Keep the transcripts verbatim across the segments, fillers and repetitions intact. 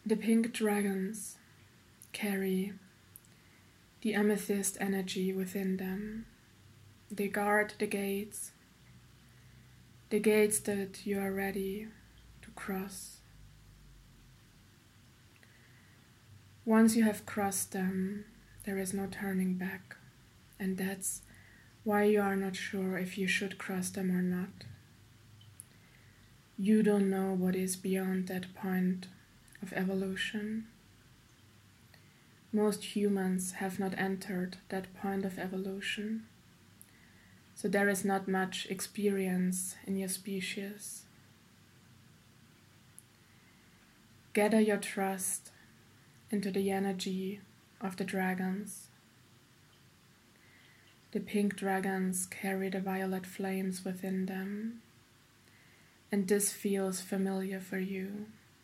The pink dragons carry the amethyst energy within them. They guard the gates, the gates that you are ready to cross. Once you have crossed them, there is no turning back, and that's why you are not sure if you should cross them or not. You don't know what is beyond that point of evolution. Most humans have not entered that point of evolution, so there is not much experience in your species. Gather your trust into the energy of the dragons. The pink dragons carry the violet flames within them, and this feels familiar for you.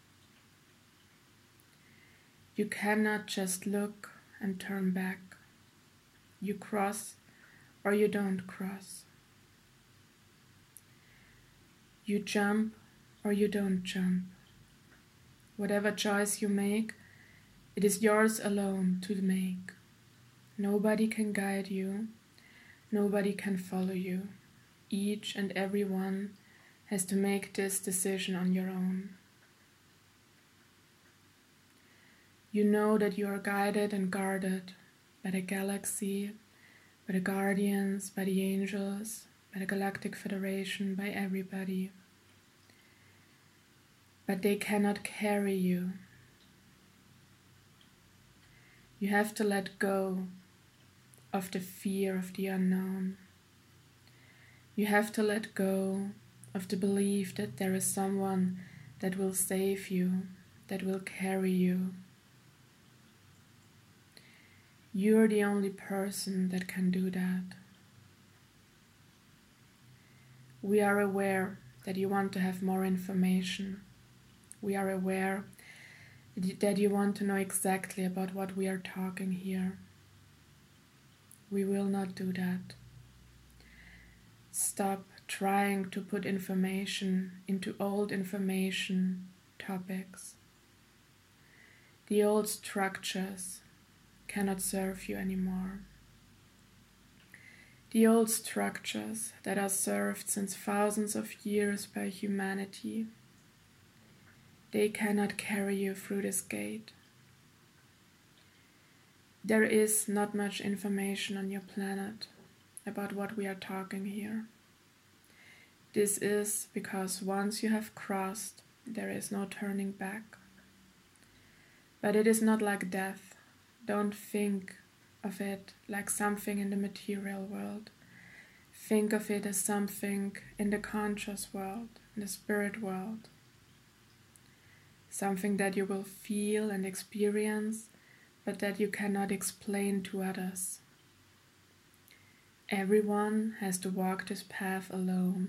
You cannot just look and turn back. You cross or you don't cross. You jump or you don't jump. Whatever choice you make, it is yours alone to make. Nobody can guide you. Nobody can follow you. Each and every one has to make this decision on your own. You know that you are guided and guarded by the galaxy, by the guardians, by the angels, by the Galactic Federation, by everybody. But they cannot carry you. You have to let go of the fear of the unknown. You have to let go of the belief that there is someone that will save you, that will carry you. You're the only person that can do that. We are aware that you want to have more information. We are aware that you want to know exactly about what we are talking here. We will not do that. Stop trying to put information into old information topics. The old structures cannot serve you anymore. The old structures that are served since thousands of years by humanity, they cannot carry you through this gate. There is not much information on your planet about what we are talking here. This is because once you have crossed, there is no turning back. But it is not like death. Don't think of it like something in the material world. Think of it as something in the conscious world, in the spirit world. Something that you will feel and experience, but that you cannot explain to others. Everyone has to walk this path alone.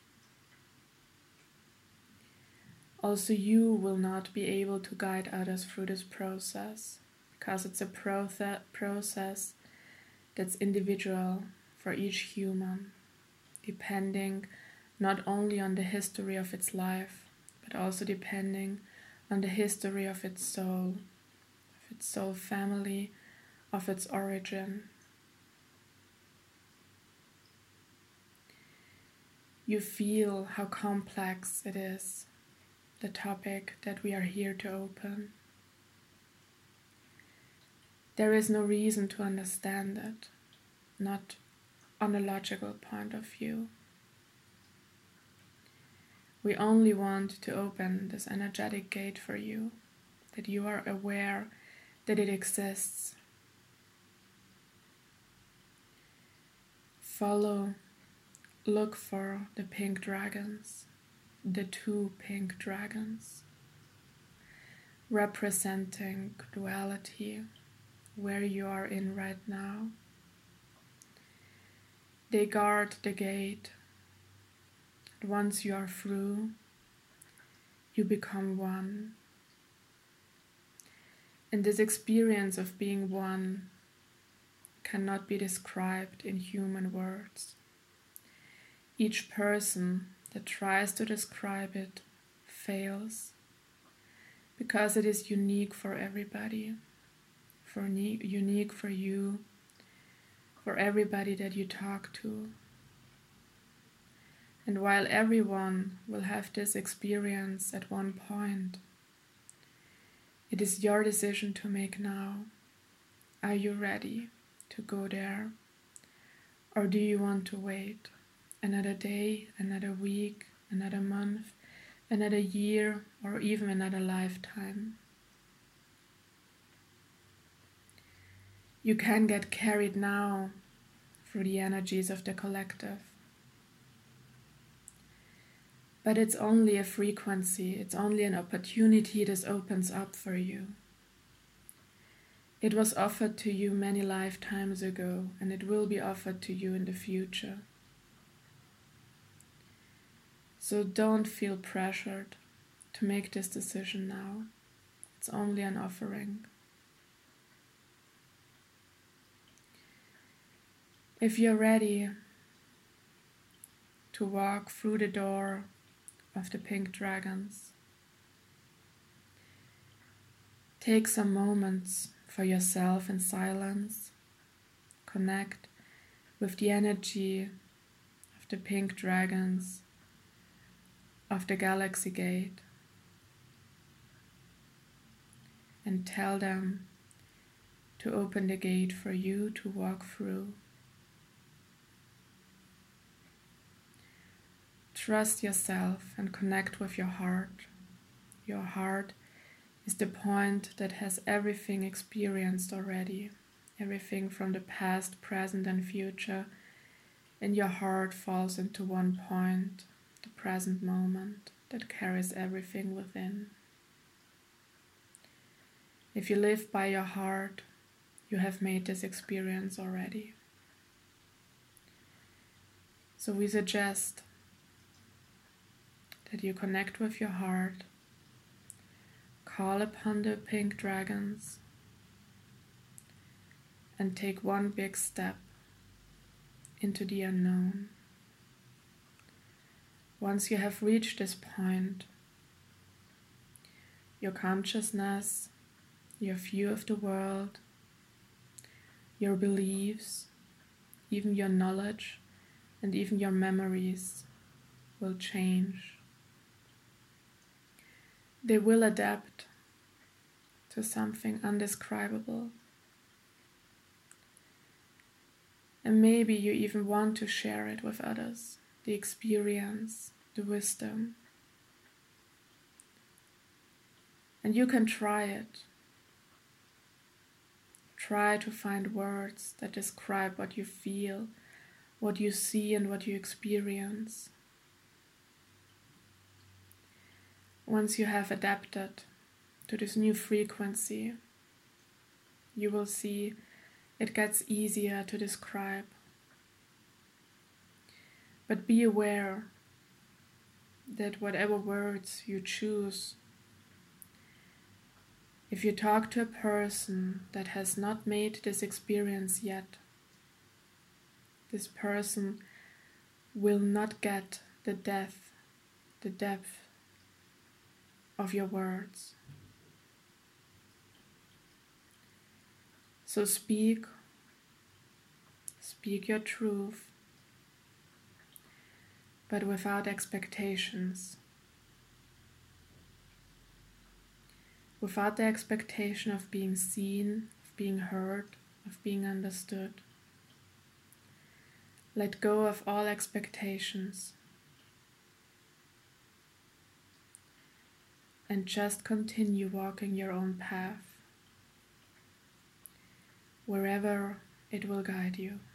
Also, you will not be able to guide others through this process, because it's a proce- process that's individual for each human, depending not only on the history of its life, but also depending on the history of its soul, of its soul family, of its origin. You feel how complex it is, the topic that we are here to open. There is no reason to understand it, not on a logical point of view. We only want to open this energetic gate for you, that you are aware that it exists. Follow, look for the pink dragons, the two pink dragons, representing duality, where you are in right now. They guard the gate. Once you are through, you become one. And this experience of being one cannot be described in human words. Each person that tries to describe it fails, because it is unique for everybody, for ne- unique for you, for everybody that you talk to. And while everyone will have this experience at one point, it is your decision to make now. Are you ready to go there? Or do you want to wait another day, another week, another month, another year, or even another lifetime? You can get carried now through the energies of the collective. But it's only a frequency, it's only an opportunity that opens up for you. It was offered to you many lifetimes ago, and it will be offered to you in the future. So don't feel pressured to make this decision now. It's only an offering. If you're ready to walk through the door of the pink dragons, take some moments for yourself in silence. Connect with the energy of the pink dragons of the Galaxy Gate and tell them to open the gate for you to walk through. Trust yourself and connect with your heart. Your heart is the point that has everything experienced already, everything from the past, present, and future, and your heart falls into one point, the present moment, that carries everything within. If you live by your heart, you have made this experience already. So we suggest that you connect with your heart, call upon the pink dragons, and take one big step into the unknown. Once you have reached this point, your consciousness, your view of the world, your beliefs, even your knowledge, and even your memories will change. They will adapt to something undescribable. And maybe you even want to share it with others, the experience, the wisdom. And you can try it. Try to find words that describe what you feel, what you see, and what you experience. Once you have adapted to this new frequency, you will see it gets easier to describe. But be aware that whatever words you choose, if you talk to a person that has not made this experience yet, this person will not get the depth, the depth of your words. So speak, speak your truth, but without expectations. Without the expectation of being seen, of being heard, of being understood. Let go of all expectations and just continue walking your own path, wherever it will guide you.